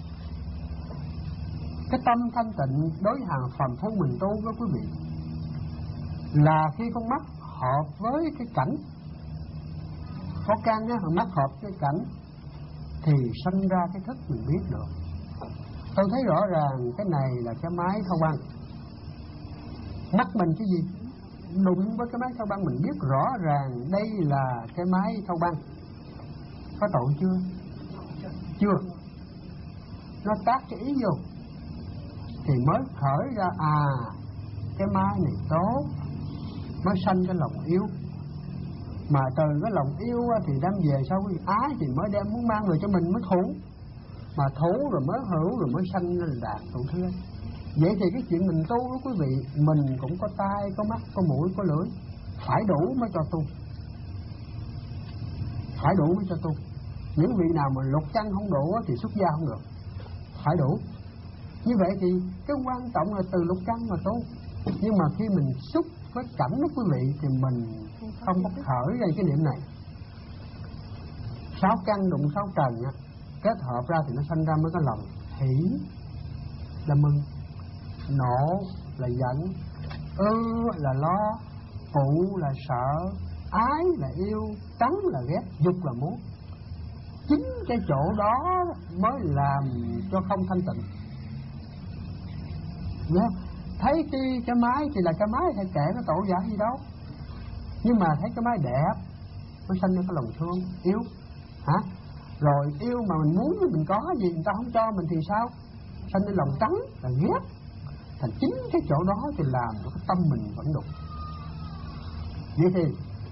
Cái tâm thanh tịnh đối hàng phàm phu mình tu đó quý vị, là khi con mắt hợp với cái cảnh, có căn á, mắt hợp với cái cảnh thì sanh ra cái thức mình biết được. Tôi thấy rõ ràng cái này là cái máy thâu băng. Mắt mình cái gì? Đụng với cái máy thâu băng mình biết rõ ràng đây là cái máy thâu băng. Có tội chưa? Chưa. Nó tác cái ý vô thì mới khởi ra cái máy này tốt, mới sanh cái lòng yêu. Mà từ cái lòng yêu thì đem về sau cái ái thì mới đem muốn mang về cho mình mới thủ. Mà thủ rồi mới hữu rồi mới sanh lên đạt đủ thứ. Vậy thì cái chuyện mình tu đó quý vị, mình cũng có tai, có mắt, có mũi, có lưỡi, phải đủ mới cho tu. Phải đủ mới cho tu. Những vị nào mà lục căn không đủ thì xuất gia không được. Phải đủ. Như vậy thì cái quan trọng là từ lục căn mà tu. Nhưng mà khi mình xúc với cảnh đó quý vị thì mình không có khởi ra cái niệm này. 6 căn đụng 6 trần á, kết hợp ra thì nó sanh ra mới có lòng hỷ là mừng, nộ là giận, là lo, phụ là sợ, ái là yêu, tấn là ghét, dục là muốn. Chính cái chỗ đó mới làm cho không thanh tịnh. Yeah. Thấy cái máy thì là cái máy, hay kệ nó tội giả gì đâu. Nhưng mà thấy cái máy đẹp, nó sanh ra cái lòng thương, yêu. Hả? Rồi yêu mà mình muốn mình có gì người ta không cho mình thì sao? Sanh ra lòng trắng là ghét. Thành chính cái chỗ đó thì làm cho cái tâm mình vẫn đục. Vậy thì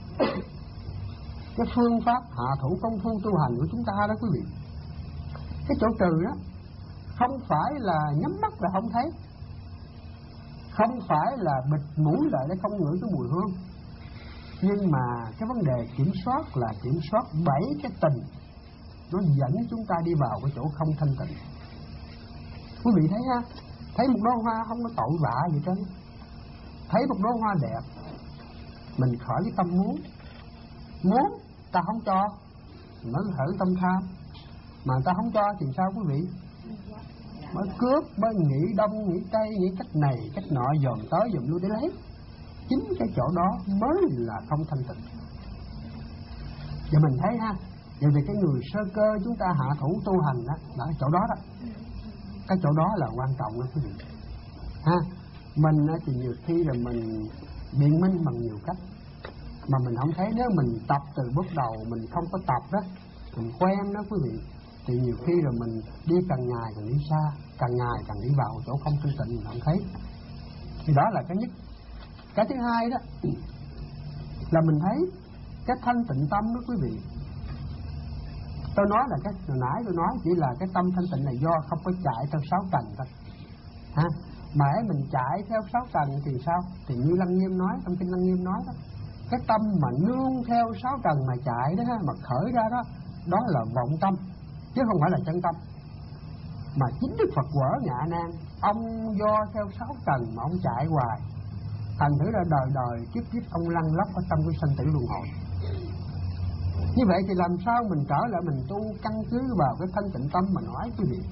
cái phương pháp hạ thủ công phu tu hành của chúng ta đó quý vị, cái chỗ trừ đó không phải là nhắm mắt là không thấy, không phải là bịt mũi lại để không ngửi cái mùi hương, nhưng mà cái vấn đề kiểm soát là kiểm soát 7 cái tình nó dẫn chúng ta đi vào cái chỗ không thanh tịnh. Quý vị thấy ha, thấy một đóa hoa không có tội vạ gì trơn, thấy một đóa hoa đẹp mình khởi cái tâm muốn ta không cho mới khởi tâm tham, mà ta không cho thì sao quý vị? Mới cướp, mới nghĩ đông nghĩ tây, nghĩ cách này cách nọ, dòm tới dòm lui để lấy. Chính cái chỗ đó mới là không thanh tịnh. Và mình thấy ha, vậy vì cái người sơ cơ chúng ta hạ thủ tu hành đó, là cái chỗ đó đó. Cái chỗ đó là quan trọng đó quý vị ha. Mình thì nhiều khi là mình biện minh bằng nhiều cách mà mình không thấy. Nếu mình tập từ bước đầu, mình không có tập đó, mình quen đó quý vị, thì nhiều khi rồi mình đi càng ngày càng đi xa, càng ngày càng đi vào chỗ không thanh tịnh mình không thấy. Thì đó là cái nhất. Cái thứ hai đó là mình thấy cái thanh tịnh tâm đó quý vị. Tôi nói là cái hồi nãy tôi nói chỉ là cái tâm thanh tịnh này do không có chạy theo 6 trần thôi ha. Mà mình chạy theo 6 trần thì sao? Thì như Lăng Nghiêm nói, trong kinh Lăng Nghiêm nói đó, cái tâm mà nương theo 6 trần mà chạy đó ha, mà khởi ra đó, đó là vọng tâm chứ không phải là chân tâm. Mà chính Đức Phật quở Ngạ Nan, ông do theo 6 trần mà ông chạy hoài, thành thử ra đời đời kiếp kiếp ông lăn lóc ở trong cái sanh tử luân hồi. Như vậy thì làm sao mình trở lại mình tu căn cứ vào cái thanh tịnh tâm mà nói quý vị.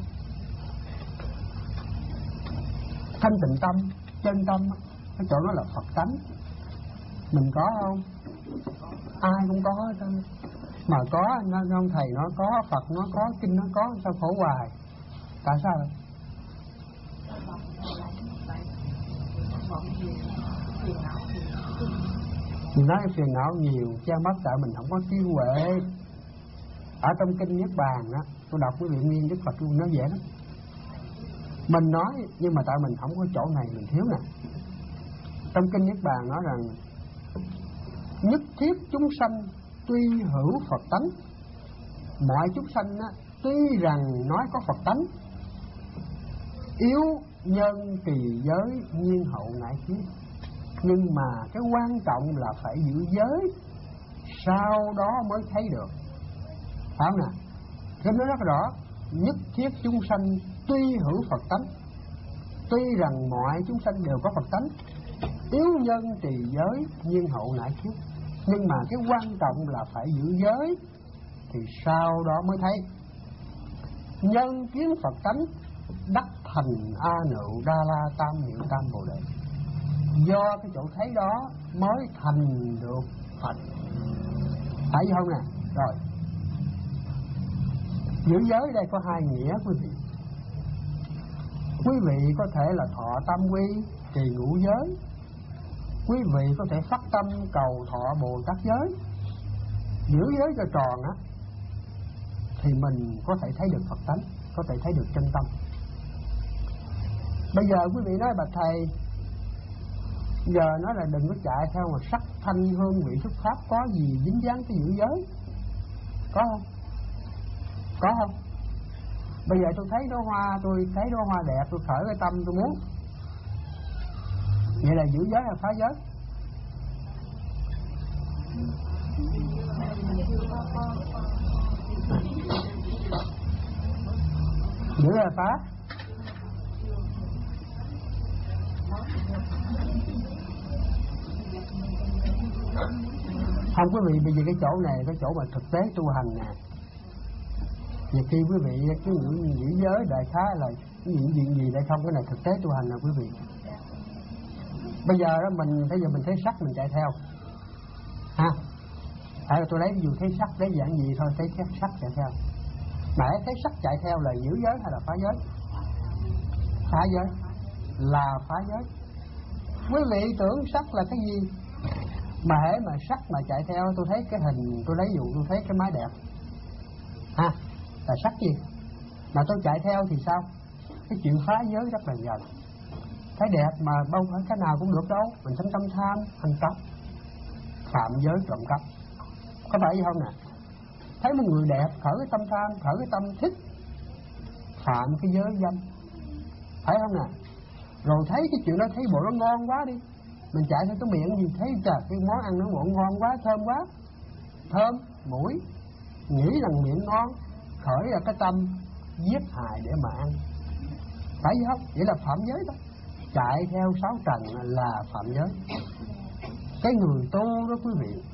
Thanh tịnh tâm, chân tâm, cái chỗ đó là Phật tánh. Mình có không? Ai cũng có hết trơn. Mà có, ông thầy nó có, Phật nó có, kinh nó có, sao khổ hoài? Tại sao? Mình nói phiền não nhiều, che mất tại mình không có trí huệ. Ở trong kinh Niết Bàn đó, tôi đọc cái Biện Nguyên Đức Phật luôn, nói dễ lắm. Mình nói nhưng mà tại mình không có chỗ này mình thiếu nè. Trong kinh Niết Bàn nói rằng nhất thiết chúng sanh tuy hữu Phật tánh. Mọi chúng sanh á, tuy rằng nói có Phật tánh, yếu nhân trì giới nhiên hậu ngại kiếp. Nhưng mà cái quan trọng là phải giữ giới, sau đó mới thấy được. Phải không nè? Cái nói rất rõ, nhất thiết chúng sanh tuy hữu Phật tánh. Tuy rằng mọi chúng sanh đều có Phật tánh, yếu nhân trì giới nhiên hậu ngại kiếp. Nhưng mà cái quan trọng là phải giữ giới, thì sau đó mới thấy. Nhân kiến Phật tánh, đắc thành A Nựu Đa La Tam Miệu Tam Bồ Đề. Do cái chỗ thấy đó mới thành được Phật. Phải không nè? Rồi, giữ giới đây có hai nghĩa quý vị. Quý vị có thể là thọ tam quy, trì ngũ giới, quý vị có thể phát tâm cầu thọ Bồ Tát giới, giữ giới cho tròn á, thì mình có thể thấy được Phật tánh, có thể thấy được chân tâm. Bây giờ quý vị nói bạch thầy, giờ nói là đừng có chạy theo mà sắc thanh hương vị thức pháp có gì dính dáng tới giữ giới, có không? Có không? Bây giờ tôi thấy đóa hoa, tôi thấy đóa hoa đẹp, tôi khởi cái tâm tôi muốn, vậy là giữ giới hay phá giới? Giữ là phá. Không quý vị, bây giờ cái chỗ này cái chỗ mà thực tế tu hành nè, nhiều khi quý vị cứ giữ giới đại khái là những chuyện gì đây không, cái này thực tế tu hành nè quý vị. Bây giờ đó bây giờ mình thấy sắc mình chạy theo ha, tại tôi lấy ví dụ thấy sắc đấy dạng gì thôi, thấy cái sắc chạy theo, mà thấy sắc chạy theo là giữ giới hay là phá giới? Phá giới, là phá giới. Quý vị tưởng sắc là cái gì? Mà hễ mà sắc mà chạy theo, tôi thấy cái hình, tôi lấy dụ tôi thấy cái máy đẹp ha, là sắc gì? Mà tôi chạy theo thì sao? Cái chuyện phá giới rất là gần. Thấy đẹp mà đâu phải cái nào cũng được đâu, mình sinh tâm tham, ăn cắp, phạm giới trộm cắp, có phải vậy không nè? Thấy một người đẹp khởi cái tâm tham, khởi cái tâm thích, phạm cái giới dâm, phải không nè? Rồi thấy cái chuyện đó thấy bộ nó ngon quá đi, mình chạy theo cái miệng gì thấy trời cái món ăn nó bộ ngon quá, thơm mũi, nghĩ rằng miệng ngon, khởi ra cái tâm giết hại để mà ăn, phải không? Vậy là phạm giới đó. Chạy theo sáu trần là phạm giới. Cái người tu đó quý vị,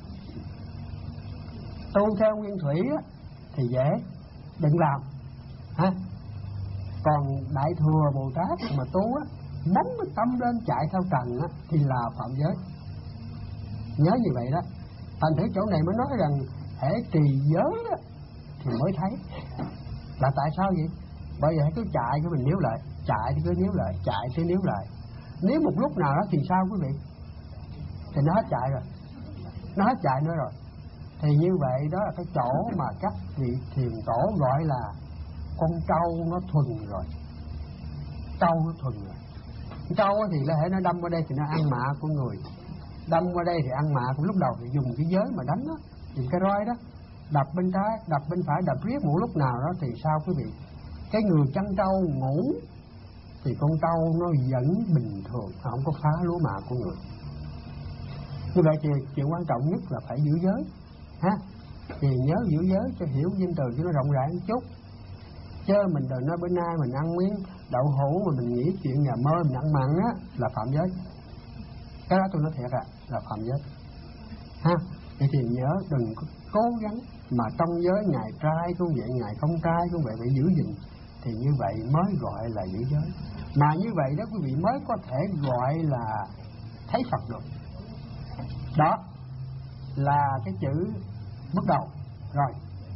tu theo nguyên thủy á, thì dễ, đừng làm ha. Còn Đại Thừa Bồ Tát mà tu á, bóng cái tâm lên chạy theo trần á, thì là phạm giới. Nhớ như vậy đó. Thành thử chỗ này mới nói rằng hễ trì giới á, thì mới thấy. Là tại sao vậy? Bởi vì cứ chạy cái mình níu lại, chạy thì cứ níu lại, chạy thì níu lại. Nếu một lúc nào đó thì sao quý vị? Thì nó hết chạy rồi, nó hết chạy nữa rồi. Thì như vậy đó là cái chỗ mà các vị thiền tổ gọi là con trâu nó thuần rồi. Trâu nó thuần rồi. Trâu thì là hễ nó đâm vào đây thì nó ăn mạ của người, đâm vào đây thì ăn mạ của, lúc đầu thì dùng cái giới mà đánh đó, dùng cái roi đó, đập bên trái, đập bên phải, đập riết một lúc nào đó thì sao quý vị? Cái người chăn trâu ngủ thì con trâu nó vẫn bình thường, không có phá lúa mạ của người. Như vậy thì chuyện quan trọng nhất là phải giữ giới ha. Thì nhớ giữ giới cho hiểu danh từ cho nó rộng rãi một chút, chứ mình đừng nói bữa nay mình ăn miếng đậu hũ mà mình nghĩ chuyện nhà mơ mình ăn mặn á là phạm giới. Cái đó tôi nói thiệt là phạm giới ha. Vậy thì nhớ đừng có cố gắng mà trong giới ngài trai cũng vậy, ngài không trai cũng vậy, phải giữ gìn. Thì như vậy mới gọi là giữ giới. Mà như vậy đó quý vị mới có thể gọi là thấy Phật được. Đó là cái chữ bước đầu. Rồi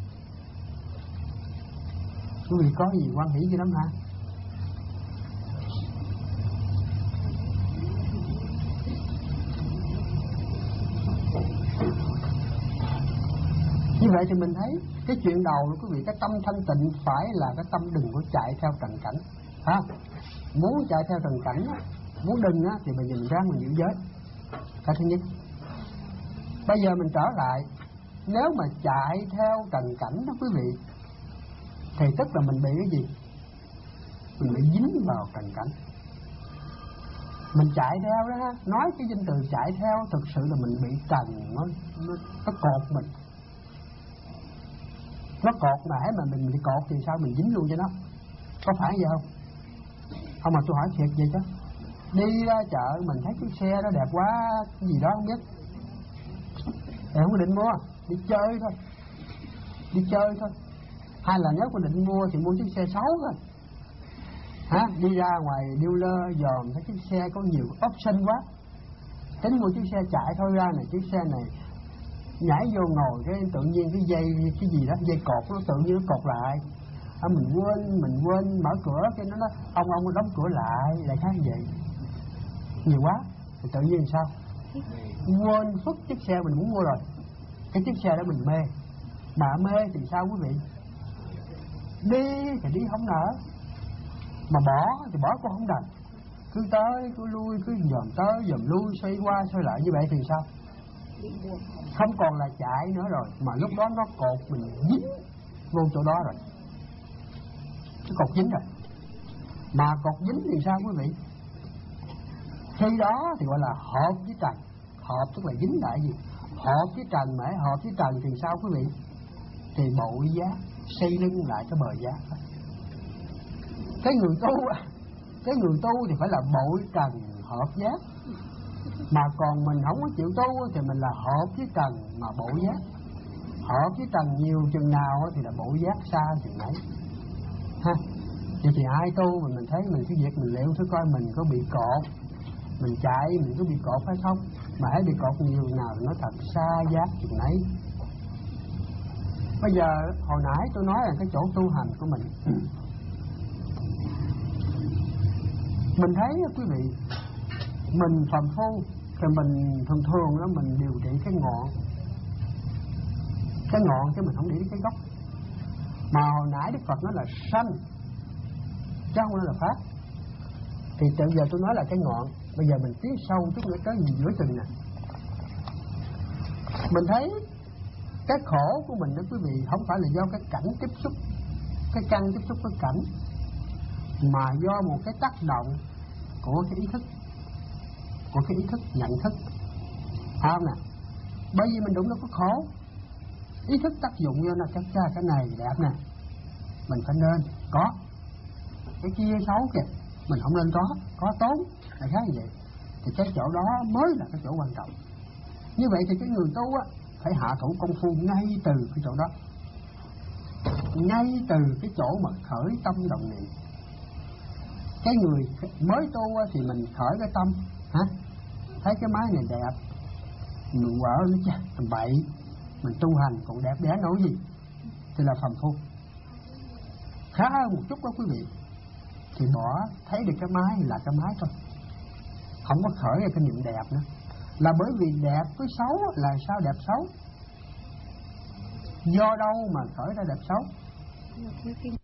quý vị có gì quan hỷ gì lắm hả? Như vậy thì mình thấy cái chuyện đầu quý vị, cái tâm thanh tịnh phải là cái tâm đừng có chạy theo trần cảnh ha. Muốn chạy theo trần cảnh á, muốn đừng á, thì bây giờ mình ráng mình giữ giới. Cái thứ nhất. Bây giờ mình trở lại, nếu mà chạy theo trần cảnh đó quý vị, thì tức là mình bị cái gì? Mình bị dính vào trần cảnh. Mình chạy theo đó ha, nói cái danh từ chạy theo thực sự là mình bị trần nó cột mình. Nó cột mà hễ mà mình bị cột thì sao mình dính luôn cho nó. Có phải vậy không? Không mà tôi hỏi thiệt vậy chứ. Đi ra chợ mình thấy cái xe đó đẹp quá, cái gì đó không biết, em không có định mua, đi chơi thôi. Đi chơi thôi. Hay là nếu có định mua thì mua chiếc xe xấu thôi hả? Đi ra ngoài dealer dòm thấy chiếc xe có nhiều option quá, tính mua chiếc xe chạy thôi ra này, chiếc xe này nhảy vô ngồi cái tự nhiên cái dây cái gì đó, dây cột nó tự nhiên nó cột lại. Mình quên mở cửa cái nó nói ông đóng cửa lại, lại khác vậy nhiều quá thì tự nhiên sao Quên phức chiếc xe mình muốn mua rồi. Cái chiếc xe đó mình mê. Mà mê thì sao quý vị? Đi thì đi không nỡ, mà bỏ thì bỏ cũng không đành. Cứ tới cứ lui, cứ dòm tới dòm lui, xoay qua xoay lại như vậy thì sao? Không còn là chạy nữa rồi, mà lúc đó nó cột mình dính vô chỗ đó rồi. Cái cột dính rồi. Mà cột dính thì sao quý vị? Khi đó thì gọi là hợp với trần. Hợp tức là dính lại gì? Hợp với trần, mà hợp với trần thì sao quý vị? Thì bội giác, xây lưng lại cái bờ giác. Cái người tu thì phải là bội trần hợp giác. Mà còn mình không có chịu tu thì mình là hợp với trần mà bội giác. Hợp với trần nhiều chừng nào thì là bội giác xa chừng nấy ha. Vậy thì ai tu mà mình thấy mình cứ việc mình liệu thử coi mình có bị cột, mình chạy mình có bị cột hay không. Mà hãy bị cột nhiều nào nó thật xa giác chừng nấy. Bây giờ hồi nãy tôi nói là cái chỗ tu hành của mình. Mình thấy quý vị, mình phàm phu thì mình thường đó mình điều trị cái ngọn chứ mình không để ý cái gốc. Mà hồi nãy Đức Phật nói là sanh chứ không nói là phát. Thì từ giờ tôi nói là cái ngọn. Bây giờ mình tiến sâu chút nữa tới giữa chừng nè. Mình thấy cái khổ của mình đó quý vị, không phải là do cái cảnh tiếp xúc, cái căn tiếp xúc với cảnh, mà do một cái tác động của cái ý thức, nhận thức. Phải không nè? Bởi vì mình đụng nó có khổ, ý thức tác dụng vô nó chắc ra cái này đẹp nè, mình phải nên có. Cái kia xấu kìa, mình không nên có tốn, là khác như vậy. Thì cái chỗ đó mới là cái chỗ quan trọng. Như vậy thì cái người tu á phải hạ thủ công phu ngay từ cái chỗ đó, ngay từ cái chỗ mà khởi tâm động niệm. Cái người mới tu á thì mình khởi cái tâm hả, thấy cái máy này đẹp, mình quở nó chắc tầm bậy, mình tu hành còn đẹp đẽ nổi gì, thì là phàm phu. Khá hơn một chút đó quý vị, thì bỏ thấy được cái máy là cái máy thôi, không có khởi ra cái niệm đẹp nữa. Là bởi vì đẹp với xấu là sao đẹp xấu? Do đâu mà khởi ra đẹp xấu?